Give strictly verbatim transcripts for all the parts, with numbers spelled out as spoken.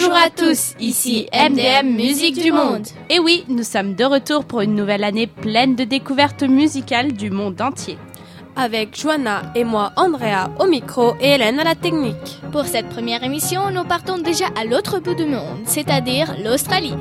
Bonjour à tous, ici M D M Musique du Monde. Et oui, nous sommes de retour pour une nouvelle année pleine de découvertes musicales du monde entier. Avec Joanna et moi, Andrea, au micro et Hélène à la technique. Pour cette première émission, nous partons déjà à l'autre bout du monde, c'est-à-dire l'Australie.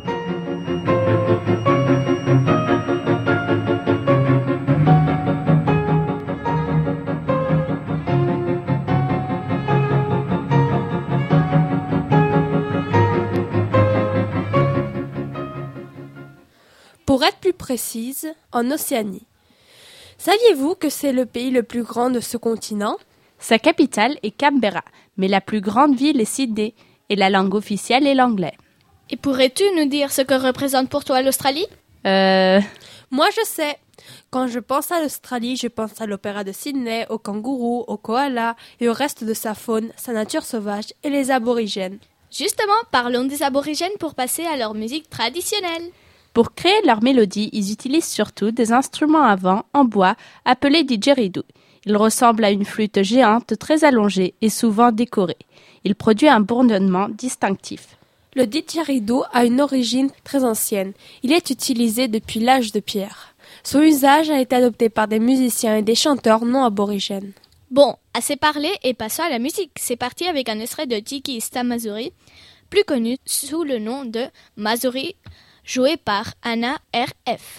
Pour être plus précise, en Océanie. Saviez-vous que c'est le pays le plus grand de ce continent ? Sa capitale est Canberra, mais la plus grande ville est Sydney, et la langue officielle est l'anglais. Et pourrais-tu nous dire ce que représente pour toi l'Australie ? Euh... Moi je sais. Quand je pense à l'Australie, je pense à l'opéra de Sydney, aux kangourous, aux koalas et au reste de sa faune, sa nature sauvage et les aborigènes. Justement, parlons des aborigènes pour passer à leur musique traditionnelle. Pour créer leur mélodie, ils utilisent surtout des instruments à vent en bois appelés didgeridoo. Il ressemble à une flûte géante très allongée et souvent décorée. Il produit un bourdonnement distinctif. Le didgeridoo a une origine très ancienne. Il est utilisé depuis l'âge de pierre. Son usage a été adopté par des musiciens et des chanteurs non aborigènes. Bon, assez parlé et passons à la musique. C'est parti avec un extrait de Tiki Sta Mazuri, plus connu sous le nom de Mazuri, joué par Anna R F.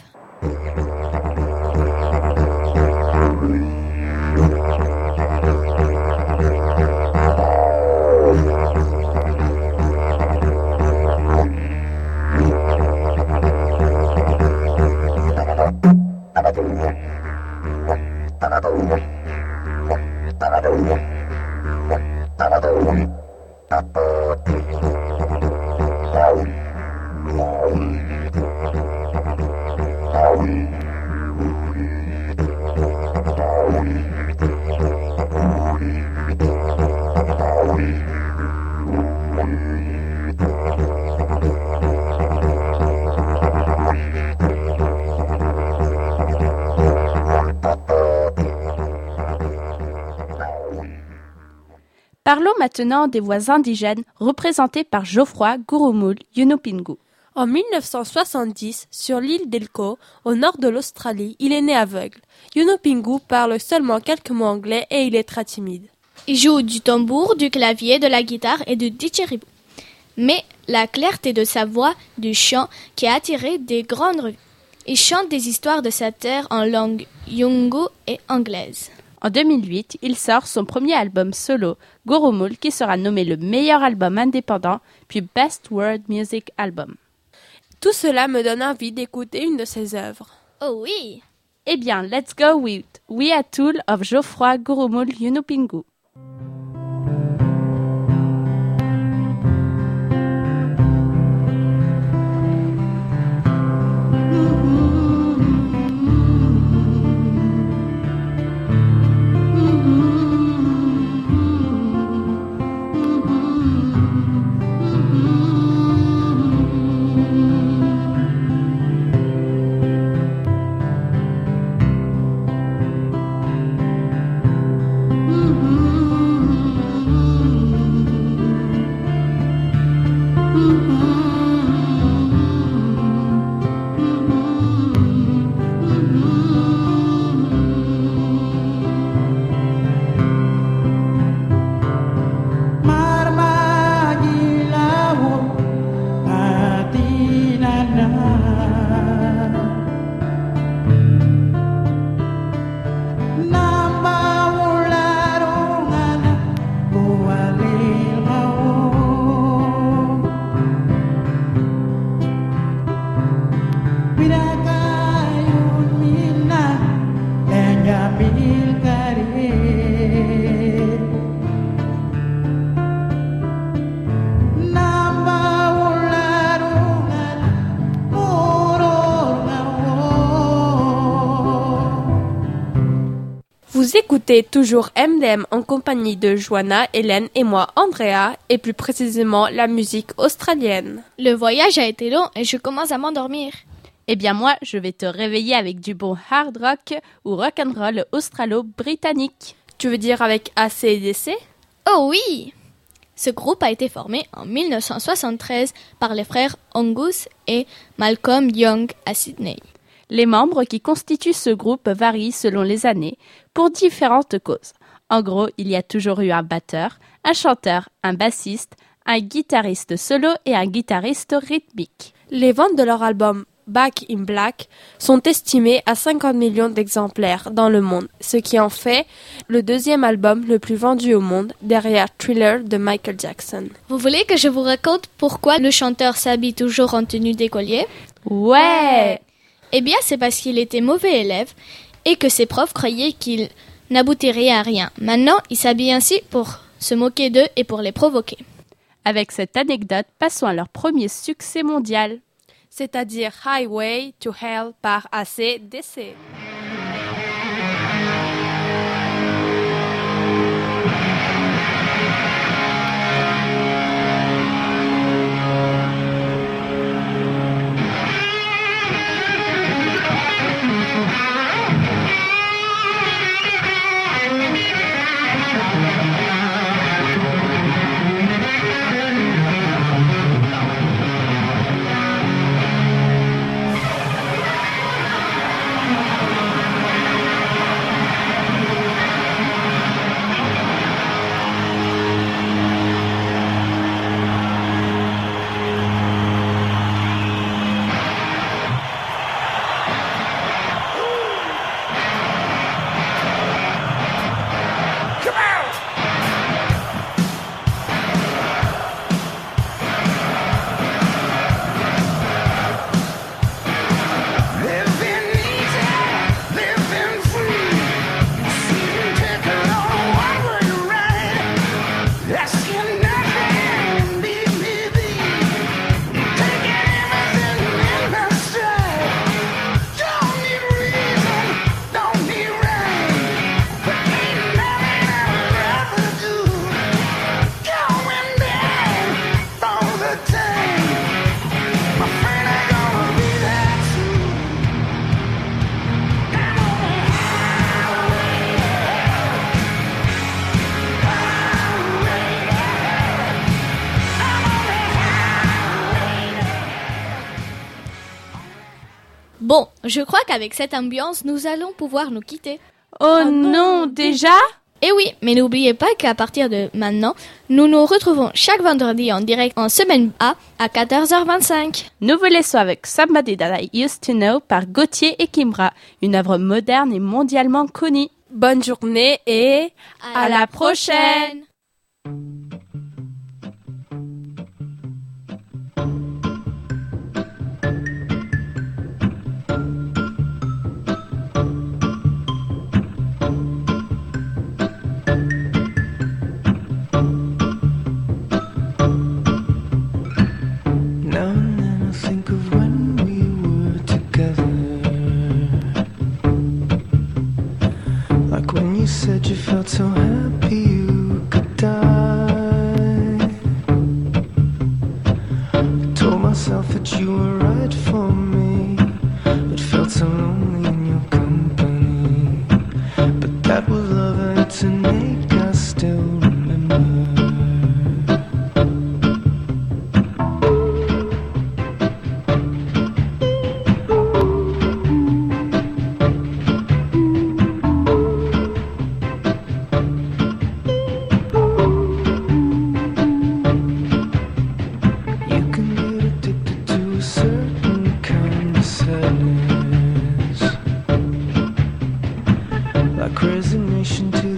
Parlons maintenant des voix indigènes représentées par Geoffroy Gurrumul Yunupingu. En mille neuf cent soixante-dix, sur l'île d'Elcho, au nord de l'Australie, il est né aveugle. Yunupingu parle seulement quelques mots anglais et il est très timide. Il joue du tambour, du clavier, de la guitare et du didgeridoo. Mais la clarté de sa voix, du chant, qui a attiré des grandes revues. Il chante des histoires de sa terre en langue yungu et anglaise. En deux mille huit, il sort son premier album solo, Gurrumul, qui sera nommé le meilleur album indépendant, puis Best World Music Album. Tout cela me donne envie d'écouter une de ses œuvres. Oh oui! Eh bien, let's go with We Are Tool of Geoffroy Gurrumul Yunupingu. Vous écoutez toujours M D M en compagnie de Joanna, Hélène et moi, Andrea, et plus précisément la musique australienne. Le voyage a été long et je commence à m'endormir. Eh bien moi, je vais te réveiller avec du bon hard rock ou rock'n'roll australo-britannique. Tu veux dire avec A C D C ? Oh oui! Ce groupe a été formé en mille neuf cent soixante-treize par les frères Angus et Malcolm Young à Sydney. Les membres qui constituent ce groupe varient selon les années pour différentes causes. En gros, il y a toujours eu un batteur, un chanteur, un bassiste, un guitariste solo et un guitariste rythmique. Les ventes de leur album Back in Black sont estimées à cinquante millions d'exemplaires dans le monde, ce qui en fait le deuxième album le plus vendu au monde, derrière Thriller de Michael Jackson. Vous voulez que je vous raconte pourquoi le chanteur s'habille toujours en tenue d'écolier? Ouais! Eh bien, c'est parce qu'il était mauvais élève et que ses profs croyaient qu'il n'aboutirait à rien. Maintenant, il s'habille ainsi pour se moquer d'eux et pour les provoquer. Avec cette anecdote, passons à leur premier succès mondial. C'est-à-dire Highway to Hell par A C D C. Bon, je crois qu'avec cette ambiance, nous allons pouvoir nous quitter. Oh, oh non, déjà? Eh oui, mais n'oubliez pas qu'à partir de maintenant, nous nous retrouvons chaque vendredi en direct en semaine A à quatorze heures vingt-cinq. Nous vous laissons avec Somebody That I Used to Know par Gauthier et Kimbra, une œuvre moderne et mondialement connue. Bonne journée et à, à la prochaine. You said you felt so happy you could die. I told myself that you were right for me, but felt so lonely in your company. But that was love and to make us still remember. Like resignation to